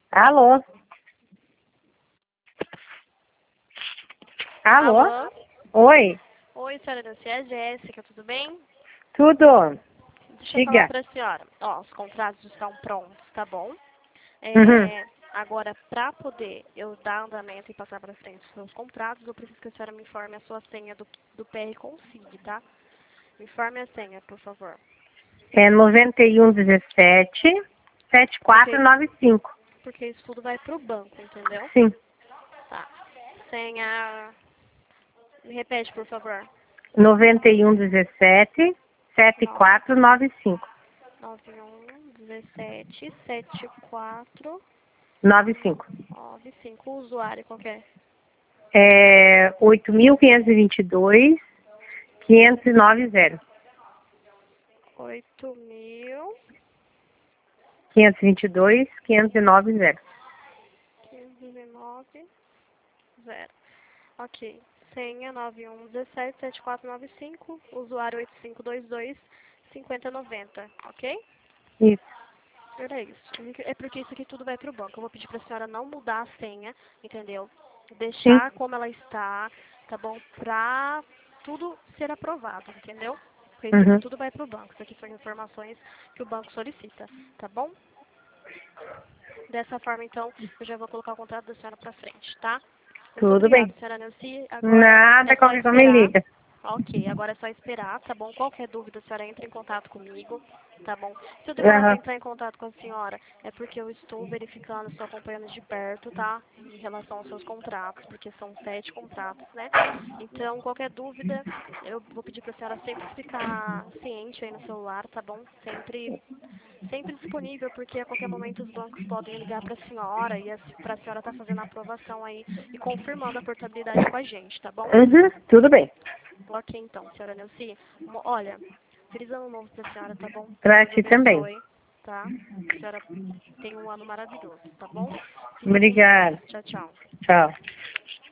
Alô? Alô? Alô? Oi? Oi, senhora Nancy, é a Jéssica, tudo bem? Tudo? Deixa eu falar Diga. para a senhora. Ó, os contratos estão prontos, tá bom? Uhum. Agora, para poder eu dar andamento e passar para frente os seus contratos, eu preciso que a senhora me informe a sua senha do PR Consig, tá? Me informe a senha, por favor. É 9117 Porque, 7495. porque isso tudo vai pro banco, entendeu? Sim. Tá. Senha... Me repete, por favor. 9117 9, 7495. 91 17 74 95. 95. O usuário qualquer. É 8.522 590. 8.000 522 590. 509 0. Ok. Senha 91177495. Usuário 8522 5090. Ok? Isso. Era isso. É porque isso aqui tudo vai pro banco. Eu vou pedir pra senhora não mudar a senha, entendeu? Sim. Deixar como ela está, tá bom? Pra tudo ser aprovado, entendeu? Porque isso aqui Uhum. tudo vai pro banco. Isso aqui são informações que o banco solicita, tá bom? Dessa forma, então, eu já vou colocar o contrato da senhora pra frente, tá? Muito Tudo obrigada, bem. senhora Nancy. Agora é Nada, só qualquer coisa me esperar. liga. Ok, agora é só esperar, tá bom? Qualquer dúvida, a senhora entra em contato comigo, tá bom? Se eu demorar para Aham. entrar em contato com a senhora, é porque eu estou verificando, estou acompanhando de perto, tá? Em relação aos seus contratos, porque são 7 contratos, né? Então, qualquer dúvida, eu vou pedir para a senhora sempre ficar ciente aí no celular, tá bom? Sempre disponível, porque a qualquer momento os bancos podem ligar para a senhora e para a senhora estar fazendo a aprovação aí e confirmando a portabilidade com a gente, tá bom? Uhum. Tudo bem. Ok, então, senhora Nelci. Olha, feliz ano novo pra senhora, tá bom? Pra Deus ti também. abençoe, tá? A senhora tem um ano maravilhoso, tá bom? Fique com Deus. Obrigada. Tchau, tchau. Tchau.